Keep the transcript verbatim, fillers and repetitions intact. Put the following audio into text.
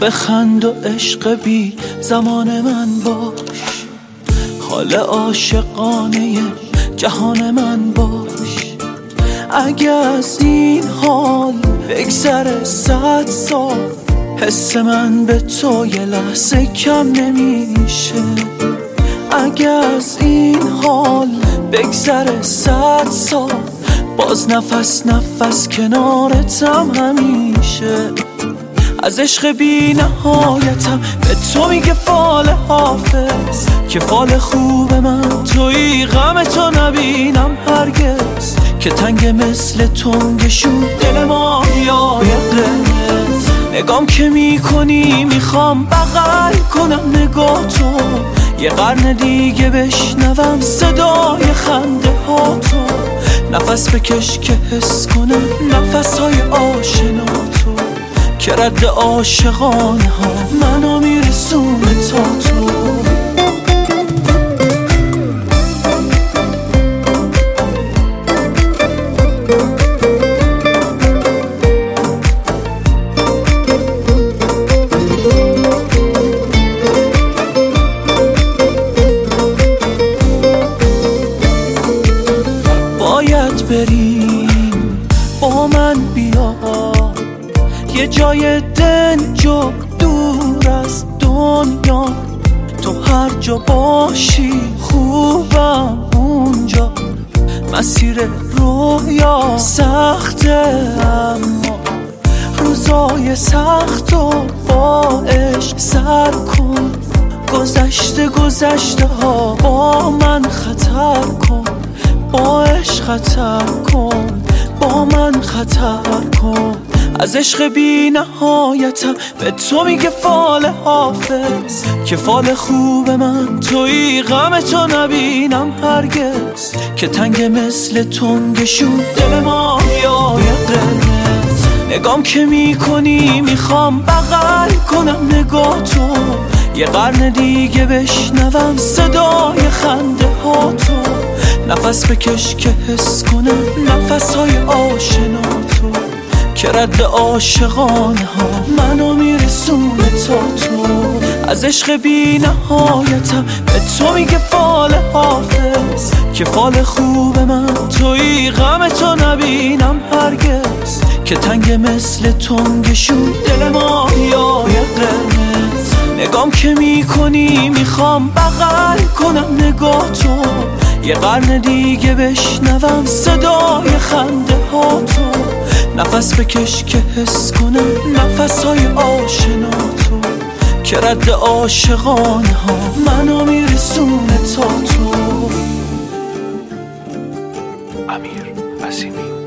بخند و عشق بی زمان من باش، حال عاشقانه جهان من باش. اگه از این حال بگذره صد سال، حس من به تو یه لحظه کم نمیشه. اگه از این حال بگذره صد سال، باز نفس نفس کنارتم همیشه. از عشق بی نهایتم به تو میگه فال حافظ، که فال خوب من توی غم تو نبینم هرگز. که تنگ مثل تنگشون دل ما یای قرمز، نگام که میکنی میخوام بغل کنم نگاه تو، یه قرن دیگه بشنوم صدای خنده ها تو. نفس بکش که حس کنم نفس های آشنا تو، که رد عاشقانه ها منو میرسونه تا تو. باید بریم با من بیا یه جای دنج و دور از دنیا، تو هر جا باشی خوبم اونجا. مسیر رویا سخته اما روزای سخت و با عشق سر کن. گذشته گذشته ها با من خطر کن، با عشق خطر کن، با من خطر کن. از عشق بی نهایتم به تو میگه فال حافظ، که فال خوب من توی غم تو نبینم هرگز. که تنگ مثل تنگشون دل ما یای قرمز، نگام که میکنی میخوام بغل کنم نگاه تو، یه قرن دیگه بشنوم صدای خنده ها تو. نفس بکش که حس کنم نفس های آشنا تو، که رد عاشقانه ها منو میرسونه تا تو. از عشق بی نهایتم به تو میگه فال حافظ، که فال خوب من توی غم تو نبینم هرگز. که تنگ مثل تنگشون دل ما یای قرمز، نگام که میکنی میخوام بغل کنم نگاه تو، یه قرن دیگه بشنوم صدای خنده ها تو. نفس بکش که حس کنم نفس های آشنا تو، که رد عاشقانه ها منو میرسونه تا تو. امیر عظیمی.